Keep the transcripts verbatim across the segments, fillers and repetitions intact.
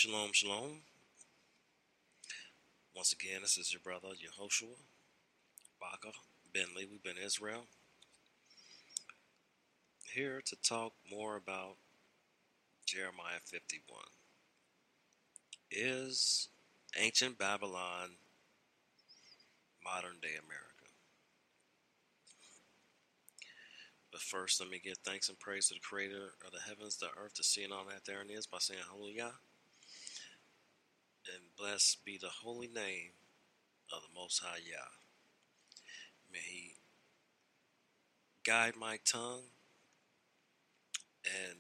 Shalom, shalom. Once again, this is your brother Yehoshua Baka Ben Lewy Ben Israel, here to talk more about Jeremiah fifty-one. Is ancient Babylon modern day America? But first, let me give thanks and praise to the Creator of the heavens, the earth, the sea, and all that therein is by saying Hallelujah. And blessed be the holy name of the Most High Yah. May He guide my tongue and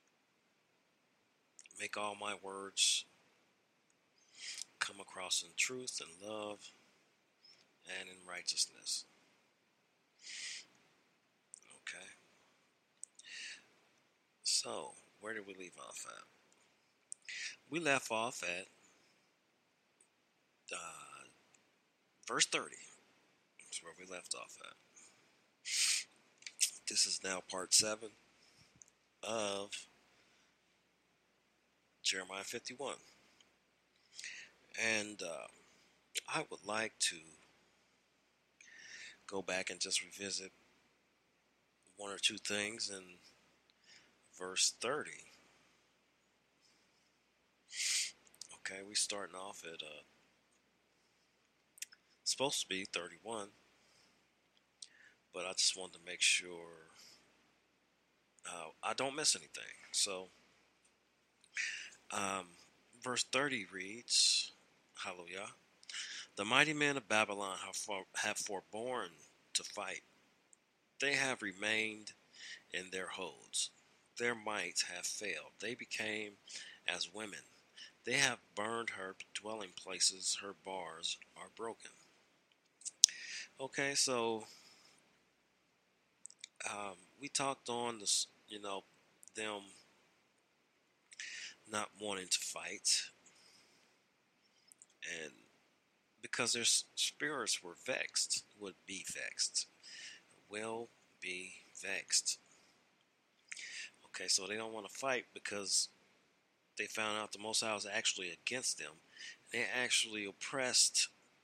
make all my words come across in truth and love and in righteousness. Okay. So, where did we leave off at? We left off at uh, verse thirty. That's where we left off at. This is now part seven of Jeremiah fifty-one. And uh, I would like to go back and just revisit one or two things in verse thirty. Okay, we starting off at uh, supposed to be thirty-one, but I just wanted to make sure uh, I don't miss anything. So, um, verse thirty reads, Hallelujah. The mighty men of Babylon have, for, have forborne to fight. They have remained in their holds. Their might have failed. They became as women. They have burned her dwelling places. Her bars are broken. Okay, so um, we talked on this, you know, them not wanting to fight, and because their spirits were vexed, would be vexed, will be vexed. Okay, so they don't want to fight because they found out the Most High was actually against them. They actually oppressed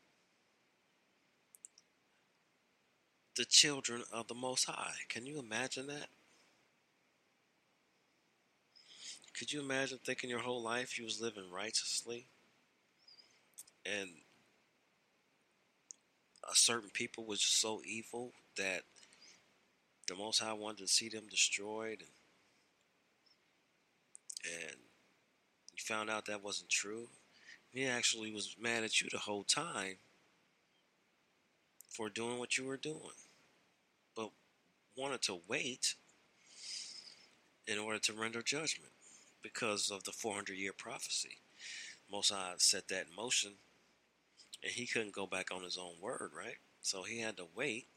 the children of the Most High. Can you imagine that? Could you imagine thinking your whole life you was living righteously and a certain people was just so evil that the Most High wanted to see them destroyed, and, and you found out that wasn't true? He actually was mad at you the whole time for doing what you were doing, but wanted to wait in order to render judgment because of the four hundred year prophecy. Most High set that in motion, and he couldn't go back on his own word, right? So he had to wait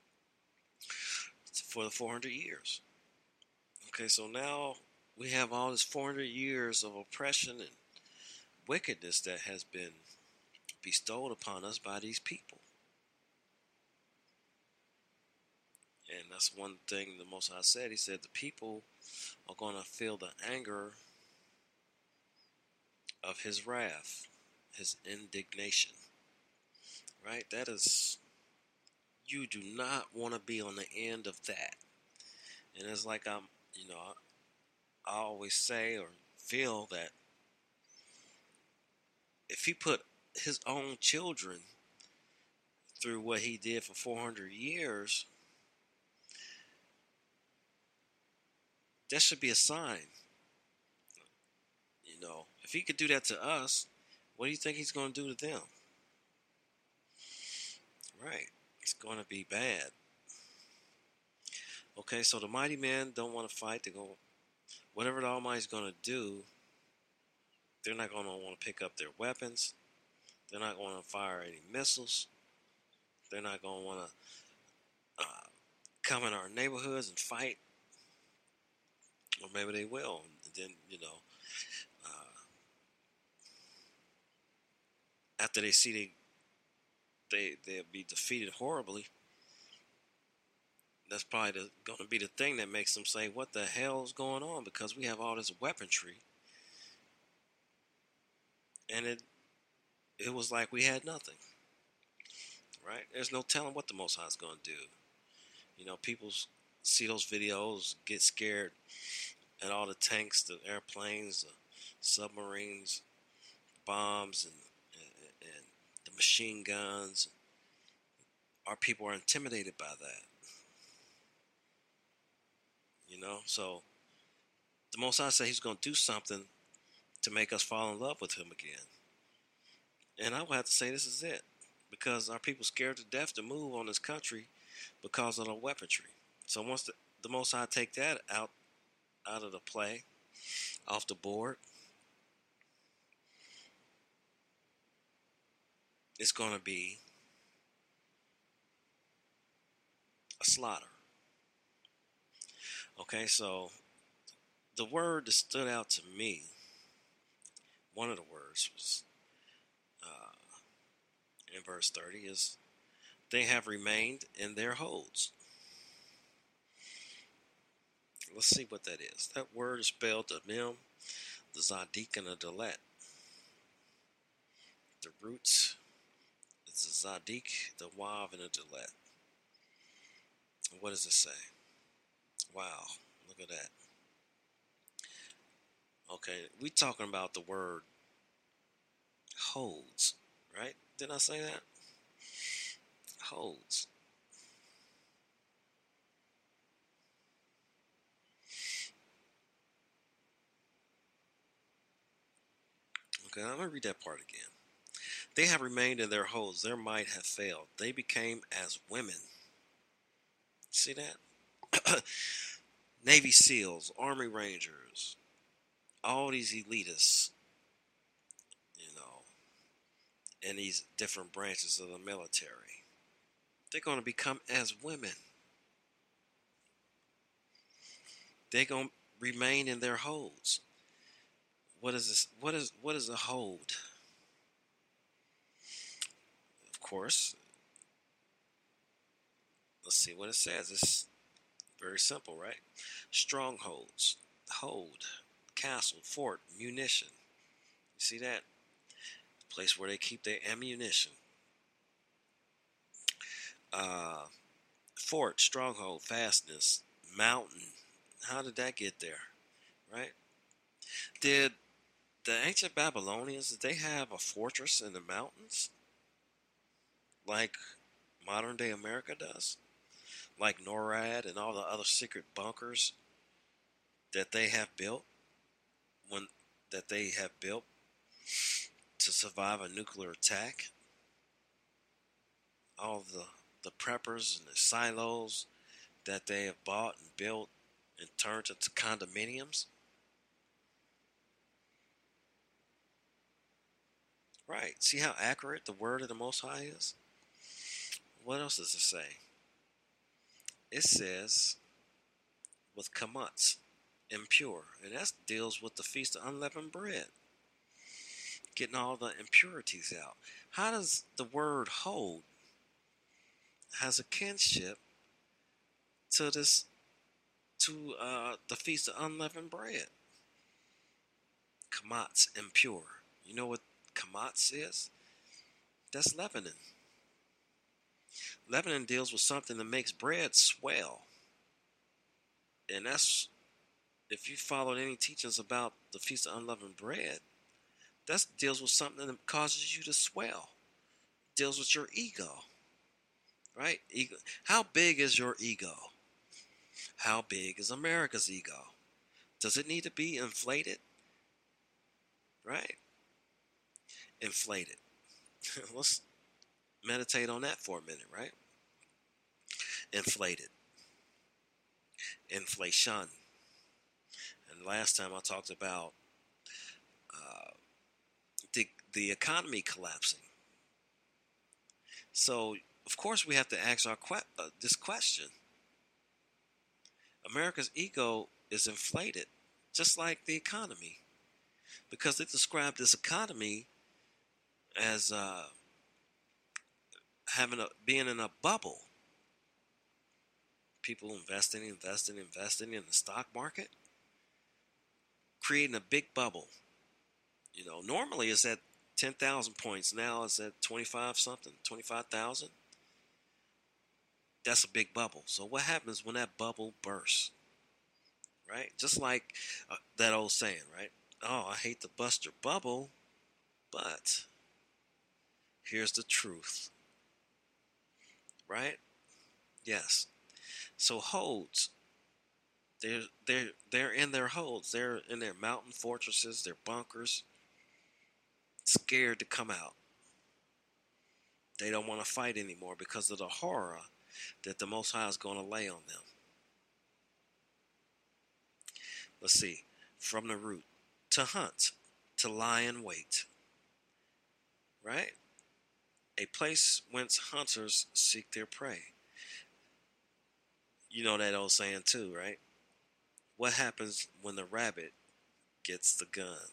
for the four hundred years. Okay, so now we have all this four hundred years of oppression and wickedness that has been bestowed upon us by these people. And that's one thing the Most High said. He said the people are going to feel the anger of his wrath, his indignation. Right? That is, you do not want to be on the end of that. And it's like I'm, you know, I, I always say or feel that if he put his own children through what he did for four hundred years, that should be a sign. You know, if he could do that to us, what do you think he's going to do to them? Right. It's going to be bad. Okay, so the mighty men don't want to fight. They're going, whatever the Almighty's going to do, they're not going to want to pick up their weapons. They're not going to fire any missiles. They're not going to want to uh, come in our neighborhoods and fight. Or maybe they will. And then, you know, uh, after they see they, they, they'll be defeated horribly, that's probably going to be the thing that makes them say, what the hell is going on? Because we have all this weaponry and it it was like we had nothing. Right? There's no telling what the Most High is going to do. You know, people see those videos, get scared at all the tanks, the airplanes, the submarines, bombs, and, and, and the machine guns. Our people are intimidated by that. You know, so the Most High said He's going to do something to make us fall in love with Him again. And I would have to say this is it, because our people scared to death to move on this country because of the weaponry. So once the, the Most High take that out out of the play, off the board, it's going to be a slaughter. Okay, so the word that stood out to me, one of the words was uh, in verse thirty, is they have remained in their holds. Let's see what that is. That word is spelled the Mem, the Zadik, and the Dalet. The roots is the Zadik, the Wav, and the Dalet. What does it say? Wow, look at that. Okay, we talking about the word holds, right? Did I say that? Holds. Okay, I'm going to read that part again. They have remained in their holds. Their might have failed. They became as women. See that? Navy SEALs, Army Rangers, all these elitists, you know, in these different branches of the military. They're going to become as women. They're going to remain in their holds. What is this? What is what is a hold? Of course, let's see what it says. It's very simple, right? Strongholds, hold, castle, fort, munition. You see that? Place where they keep their ammunition. Uh, fort, stronghold, fastness, mountain. How did that get there? Right? Did the ancient Babylonians, did they have a fortress in the mountains? Like modern day America does? Like NORAD and all the other secret bunkers that they have built when that they have built to survive a nuclear attack? All the the preppers and the silos that they have bought and built and turned into condominiums? Right. See how accurate the word of the Most High is? What else does it say? It says, with kamutz, impure. And that deals with the Feast of Unleavened Bread. Getting all the impurities out. How does the word hold has a kinship to this, to uh, the Feast of Unleavened Bread? Kamutz, impure. You know what kamutz is? That's leavening. Leavening deals with something that makes bread swell. And that's, if you followed any teachings about the Feast of Unleavened Bread, that deals with something that causes you to swell. Deals with your ego. Right? Ego. How big is your ego? How big is America's ego? Does it need to be inflated? Right? Inflated. Let's meditate on that for a minute, right? Inflated. Inflation. And last time I talked about uh, the, the economy collapsing. So, of course, we have to ask our que- uh, this question. America's ego is inflated, just like the economy, because they describe this economy as uh, having a being in a bubble. People investing, investing, investing in the stock market, creating a big bubble. You know, normally it's at ten thousand points. Now it's at twenty-five something, twenty-five thousand. That's a big bubble. So what happens when that bubble bursts? Right? Just like uh, that old saying, right? Oh, I hate to bust your bubble, but here's the truth. Right? Yes. So holds, they're they're they're in their holds. They're in their mountain fortresses, their bunkers, scared to come out. They don't want to fight anymore because of the horror that the Most High is going to lay on them. Let's see. From the root, to hunt, to lie in wait. Right? A place whence hunters seek their prey. You know that old saying too, right? What happens when the rabbit gets the gun?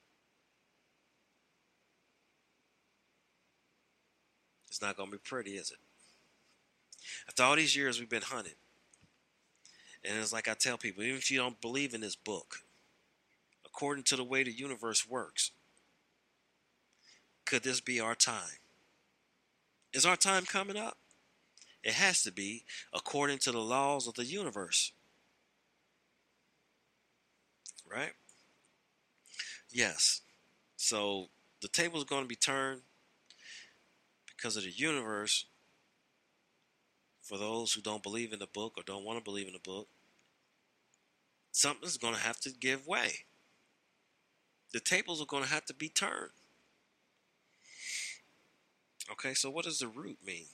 It's not going to be pretty, is it? After all these years we've been hunted, and it's like I tell people, even if you don't believe in this book, according to the way the universe works, could this be our time? Is our time coming up? It has to be according to the laws of the universe. Right? Yes. So the table is going to be turned because of the universe. For those who don't believe in the book or don't want to believe in the book, something's going to have to give way. The tables are going to have to be turned. Okay, so what does the root mean?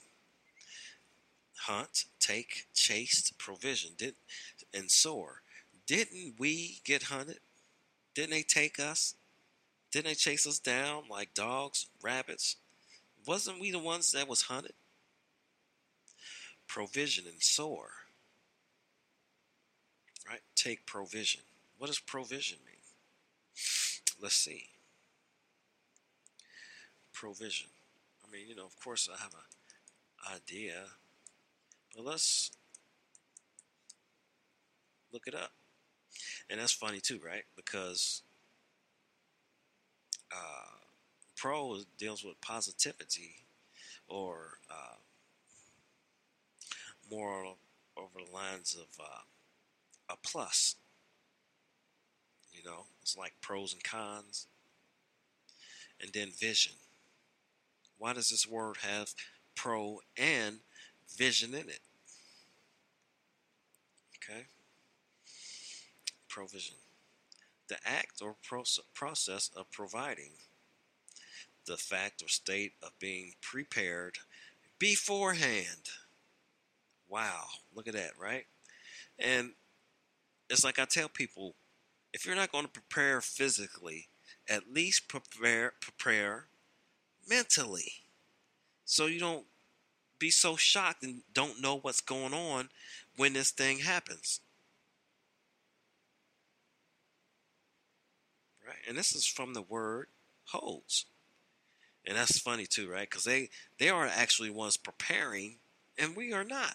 Hunt, take, chased, provision, did, and soar. Didn't we get hunted? Didn't they take us? Didn't they chase us down like dogs, rabbits? Wasn't we the ones that was hunted? Provision and soar. Right? Take provision. What does provision mean? Let's see. Provision. I mean, you know, of course I have an idea, but let's look it up. And that's funny too, right? Because uh, pro deals with positivity or uh, more over the lines of uh, a plus. You know, it's like pros and cons. And then vision. Why does this word have pro and vision in it? Okay. Provision. The act or process of providing. The fact or state of being prepared beforehand. Wow. Look at that, right? And it's like I tell people, if you're not going to prepare physically, at least prepare prepare mentally. So you don't be so shocked and don't know what's going on when this thing happens. Right? And this is from the word holds. And that's funny too, right? Because they, they are actually ones preparing, and we are not.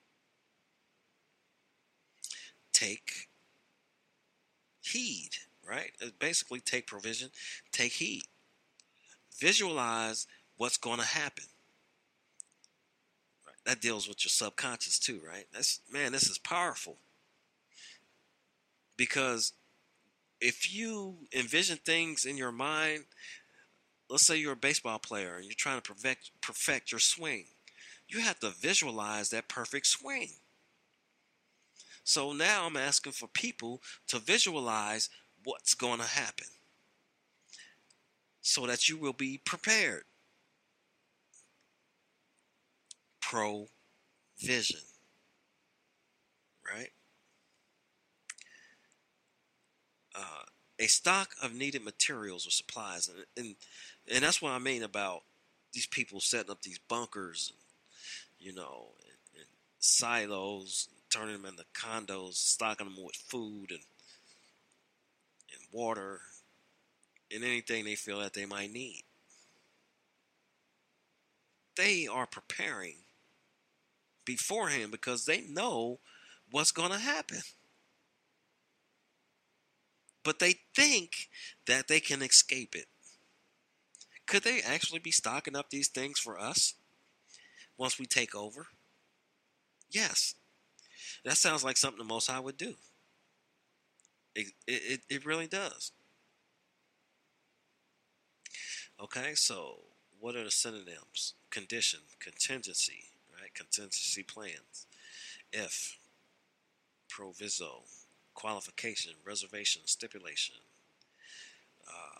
Take heed, right? Basically, take provision, take heed. Visualize what's going to happen. Right? That deals with your subconscious too, right? That's man, this is powerful. Because if you envision things in your mind, let's say you're a baseball player and you're trying to perfect, perfect your swing, you have to visualize that perfect swing. So now I'm asking for people to visualize what's going to happen so that you will be prepared. Provision. Right? Uh, a stock of needed materials or supplies. And, and, and that's what I mean about these people setting up these bunkers, and, you know, and, and silos, turning them into condos, stocking them with food and, and water and anything they feel that they might need. They are preparing beforehand because they know what's going to happen. But they think that they can escape it. Could they actually be stocking up these things for us once we take over? Yes. That sounds like something the Most High would do. It, it, it really does. Okay, so what are the synonyms? Condition, contingency, right? Contingency plans. If, proviso, qualification, reservation, stipulation, uh,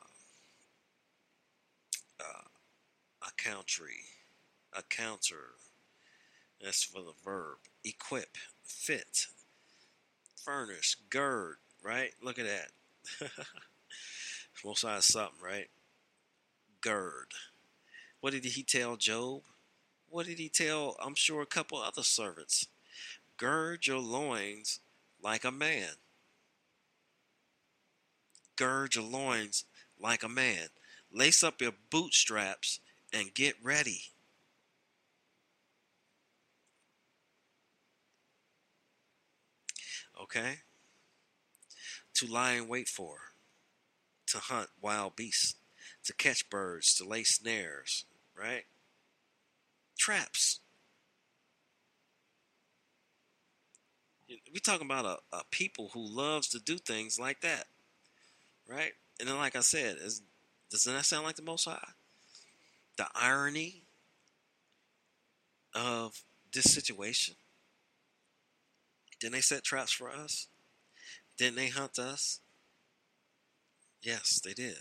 uh, a country, a counter. That's for the verb. Equip, fit, furnish, gird, right? Look at that. Most sides something, right? Gird. What did he tell Job? What did he tell, I'm sure, a couple other servants? Gird your loins like a man. Gird your loins like a man. Lace up your bootstraps and get ready. Okay? To lie in wait for. To hunt wild beasts. To catch birds. To lay snares. Right? Traps. We're talking about a, a people who loves to do things like that. Right? And then, like I said, is, doesn't that sound like the Most High? The irony of this situation. Didn't they set traps for us? Didn't they hunt us? Yes, they did.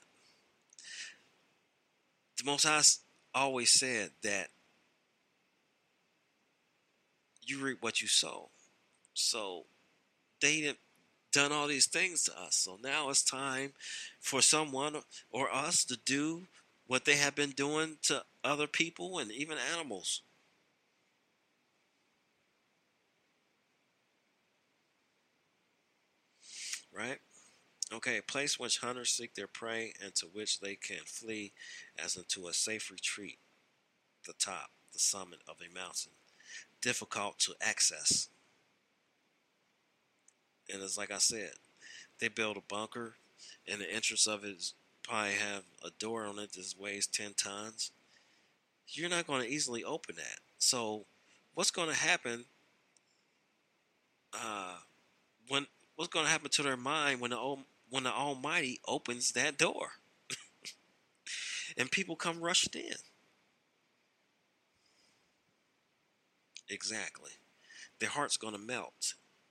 The Most High always said that you reap what you sow. So they didn't done all these things to us. So now it's time for someone or us to do what they have been doing to other people and even animals. Right? Okay, a place which hunters seek their prey and to which they can flee as into a safe retreat. The top, the summit of a mountain. Difficult to access. And it's like I said, they build a bunker, and the entrance of it is probably have a door on it that weighs ten tons. You're not going to easily open that. So, what's going to happen? Uh, when what's going to happen to their mind when the when the Almighty opens that door, and people come rushing in? Exactly, their heart's going to melt.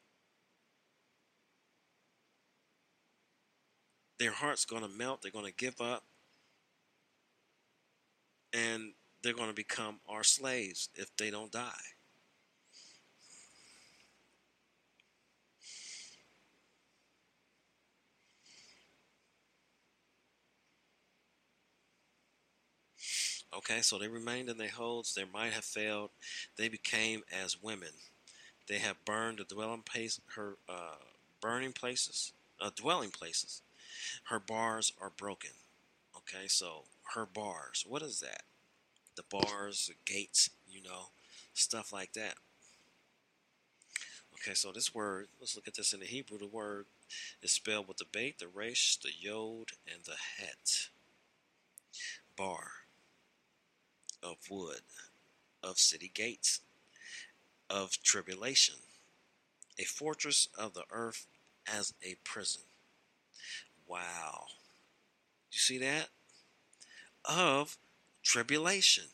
Their heart's going to melt. They're going to give up, and they're going to become our slaves if they don't die. Okay, so they remained in their holds. Their might have failed. They became as women. They have burned the dwelling place, her uh, burning places, uh, dwelling places. Her bars are broken. Okay, so her bars. What is that? The bars, the gates, you know, stuff like that. Okay, so this word, let's look at this in the Hebrew. The word is spelled with the bait, the resh, the yod, and the het. Bar of wood, of city gates, of tribulation, a fortress of the earth as a prison. Wow. You see that? Of tribulation.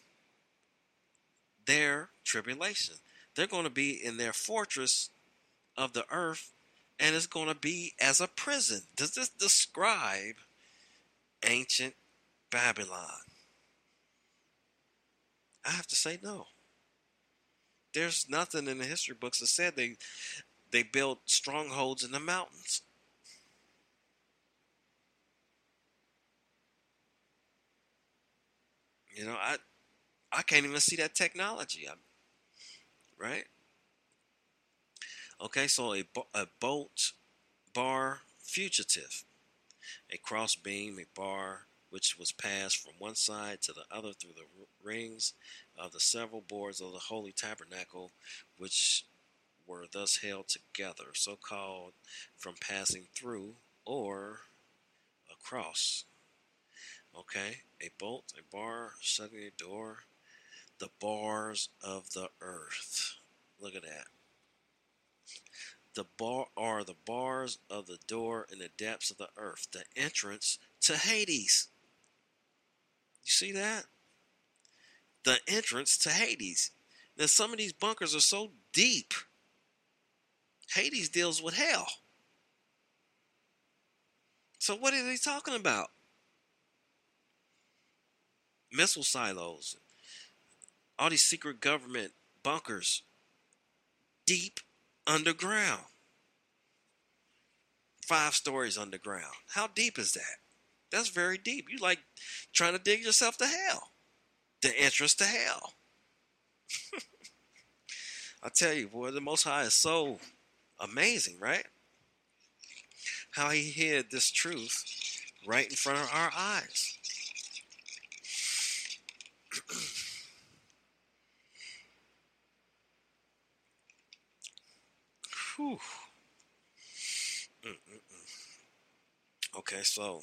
Their tribulation. They're going to be in their fortress of the earth, and it's going to be as a prison. Does this describe ancient Babylon? I have to say no. There's nothing in the history books that said they they built strongholds in the mountains. You know, I I can't even see that technology. Right? Okay, so a, a bolt, bar, fugitive. A cross beam, a bar, which was passed from one side to the other through the rings of the several boards of the holy tabernacle, which were thus held together, so called from passing through or across. Okay, a bolt, a bar, shutting a door. The bars of the earth. Look at that. The bar are the bars of the door in the depths of the earth, the entrance to Hades. You see that? The entrance to Hades. Now, some of these bunkers are so deep. Hades deals with hell. So, what are they talking about? Missile silos, all these secret government bunkers deep underground. Five stories underground. How deep is that? That's very deep. You like trying to dig yourself to hell. The entrance to hell. I tell you, boy, the Most High is so amazing, right? How he hid this truth right in front of our eyes. Whew. Mm-mm-mm. Okay, so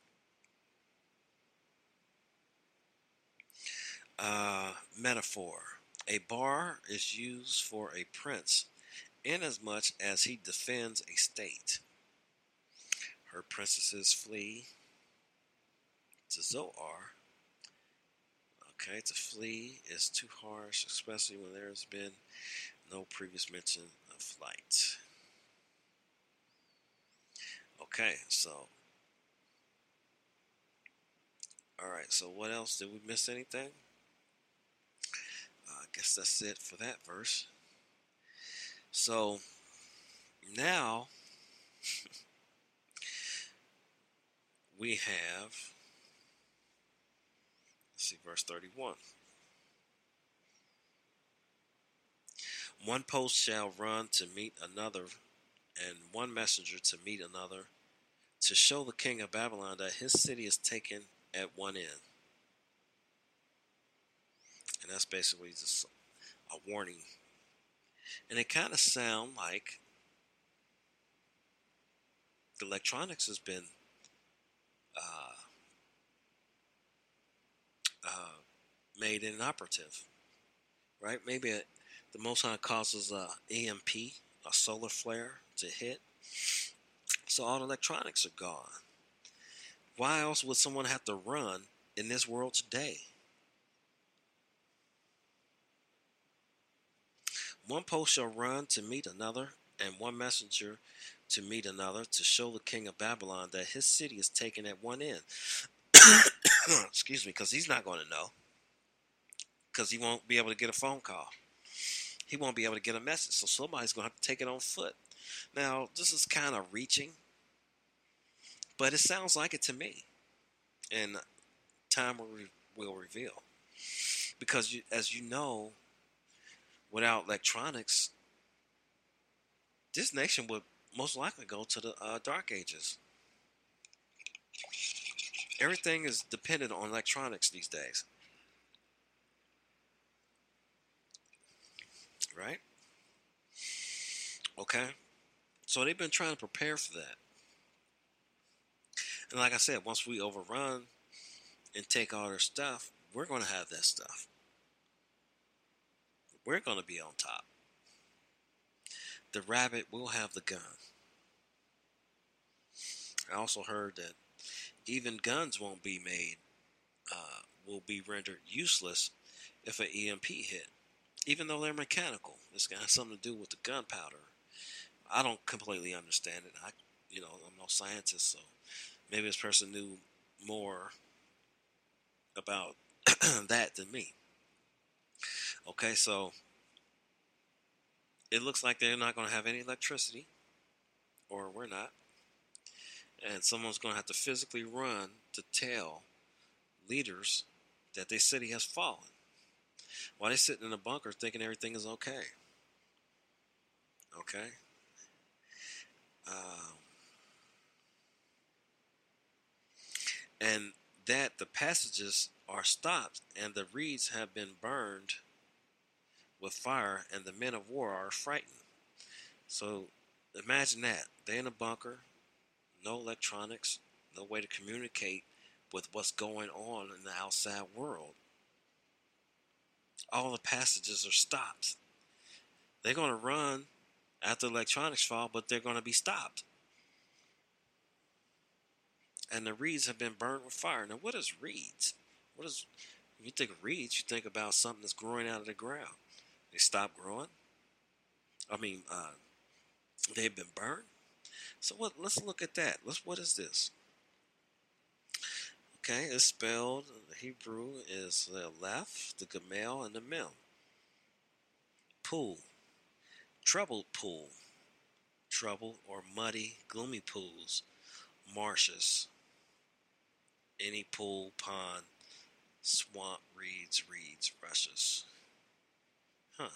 uh, metaphor. A bar is used for a prince inasmuch as he defends a state. Her princesses flee to Zoar. Okay, to flee is too harsh, especially when there has been no previous mention of flight. Okay, so all right. So what else? Did we miss anything? Uh, I guess that's it for that verse. So now we have, let's see, verse thirty-one. One post shall run to meet another, and one messenger to meet another, to show the king of Babylon that his city is taken at one end. And that's basically just a warning. And it kind of sounds like the electronics has been uh, uh, made inoperative, right? Maybe a, the Most High causes a E M P, a solar flare, to hit, so all the electronics are gone. Why else would someone have to run in this world today? One post shall run to meet another, and one messenger to meet another, to show the king of Babylon that his city is taken at one end. Excuse me, because he's not going to know. Because he won't be able to get a phone call. He won't be able to get a message. So somebody's going to have to take it on foot. Now, this is kind of reaching, but it sounds like it to me. And time will, re- will reveal. Because you, as you know, without electronics, this nation would most likely go to the uh, dark ages. Everything is dependent on electronics these days. Right? Okay? So they've been trying to prepare for that. And like I said, once we overrun and take all their stuff, we're going to have that stuff. We're going to be on top. The rabbit will have the gun. I also heard that even guns won't be made, uh, will be rendered useless if an E M P hit, even though they're mechanical. It's got something to do with the gunpowder. I don't completely understand it. I, you know, I'm no scientist, so maybe this person knew more about that than me. Okay, so it looks like they're not going to have any electricity, or we're not, and someone's going to have to physically run to tell leaders that their city has fallen while they're sitting in a bunker thinking everything is okay. Okay? Um, and that the passages are stopped and the reeds have been burned with fire and the men of war are frightened. So imagine that. They're in a bunker, no electronics, no way to communicate, with what's going on in the outside world. All the passages are stopped. They're going to run after electronics fall, but they're going to be stopped. And the reeds have been burned with fire. Now, what is reeds? What is, when you think of reeds, you think about something that's growing out of the ground. They stop growing. I mean, uh, they've been burned. So what? Let's look at that. Let's. What is this? Okay, it's spelled. The Hebrew is the Aleph, the Gamel, and the Mem. Pool, troubled pool, troubled or muddy, gloomy pools, marshes, any pool, pond, swamp, reeds, reeds, rushes. Huh.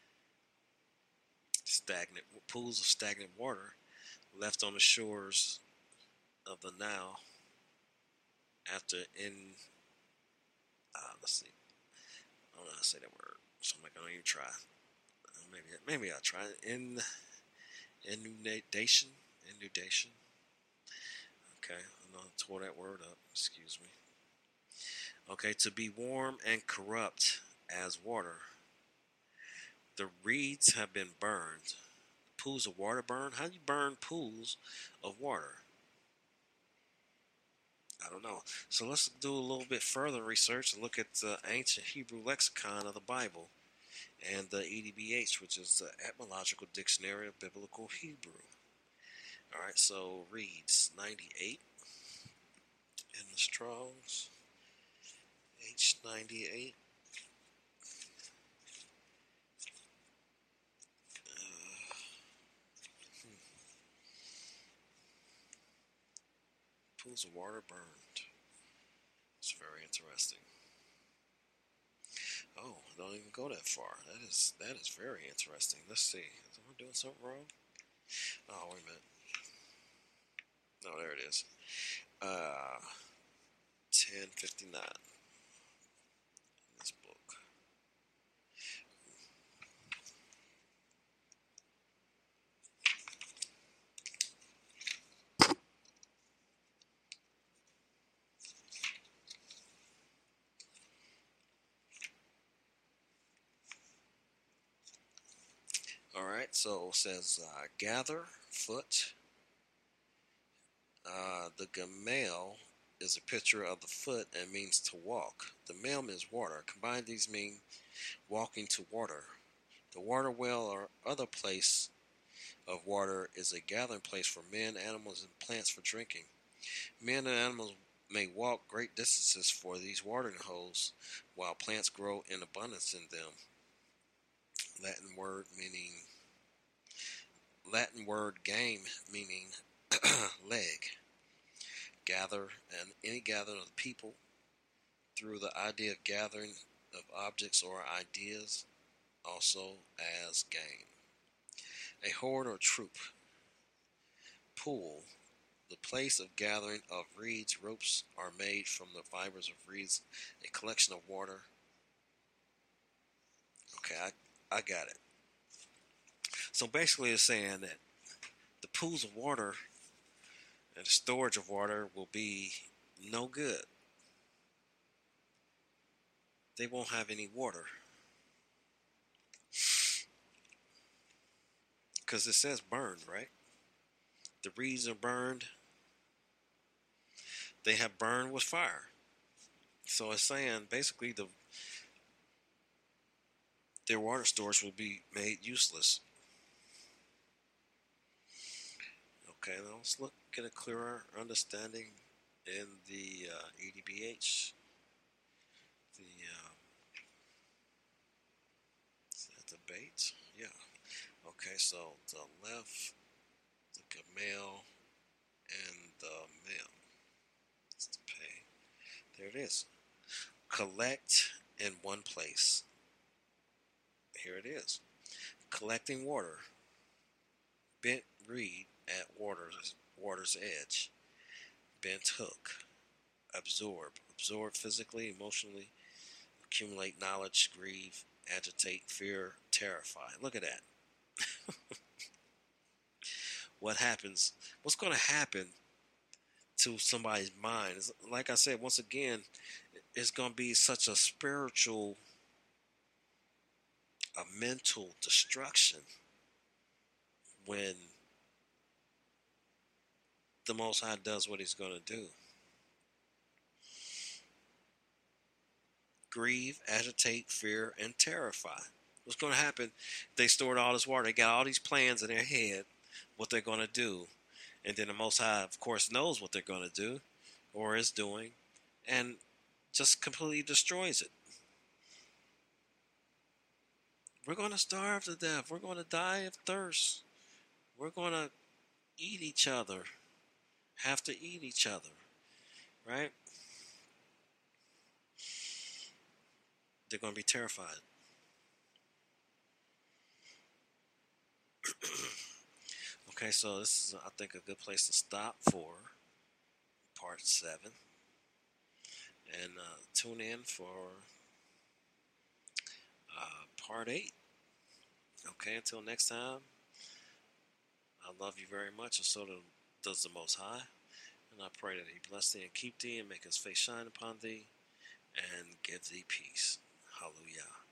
Stagnant pools of stagnant water left on the shores of the Nile after in uh, let's see, I don't know how to say that word, so I'm not gonna even try. Uh, maybe maybe I'll try it. In inundation, inundation. Okay, I'm gonna tore that word up. Excuse me. Okay, to be warm and corrupt as water. The reeds have been burned. Pools of water burned. How do you burn pools of water? I don't know. So let's do a little bit further research and look at the ancient Hebrew lexicon of the Bible and the E D B H, which is the Etymological Dictionary of Biblical Hebrew. All right, so reads ninety-eight in the Strongs. H ninety-eight. Uh, hmm. Pools of water burned. It's very interesting. Oh, don't even go that far. That is that is very interesting. Let's see. Am I doing something wrong? Oh, wait a minute. No, there it is. Uh, ten fifty-nine in this book. All right, so it says uh, gather, foot. Uh, the gamel is a picture of the foot and means to walk. The mel means water. Combined, these mean walking to water. The water well or other place of water is a gathering place for men, animals, and plants for drinking. Men and animals may walk great distances for these watering holes, while plants grow in abundance in them. Latin word meaning Latin word game meaning leg. Gather and any gathering of people through the idea of gathering of objects or ideas, also as game. A horde or troop. Pool. The place of gathering of reeds. Ropes are made from the fibers of reeds. A collection of water. Okay, I, I got it. So basically it's saying that the pools of water and the storage of water will be no good. They won't have any water. Because it says burned, right? The reeds are burned. They have burned with fire. So it's saying basically the their water storage will be made useless. Okay, now let's look get a clearer understanding in the uh, E D B H. The uh, is that the bait? Yeah. Okay, so the left, the gamel, and the mem. That's the pay. There it is. Collect in one place. Here it is. Collecting water. Bent reed at water's, water's edge. Bent hook. Absorb. Absorb physically, emotionally. Accumulate knowledge, grieve, agitate, fear, terrify. Look at that. What happens? What's going to happen into somebody's mind. It's, like I said, once again, it's going to be such a spiritual, a mental destruction when the Most High does what He's going to do. Grieve, agitate, fear, and terrify. What's going to happen? They stored all this water. They got all these plans in their head, what they're going to do. And then the Most High, of course, knows what they're going to do or is doing and just completely destroys it. We're going to starve to death. We're going to die of thirst. We're going to eat each other, have to eat each other, right? They're going to be terrified. Okay, so this is, I think, a good place to stop for part seven. And uh, tune in for uh, part eight. Okay, until next time, I love you very much, and so does the Most High. And I pray that He bless thee and keep thee and make His face shine upon thee and give thee peace. Hallelujah.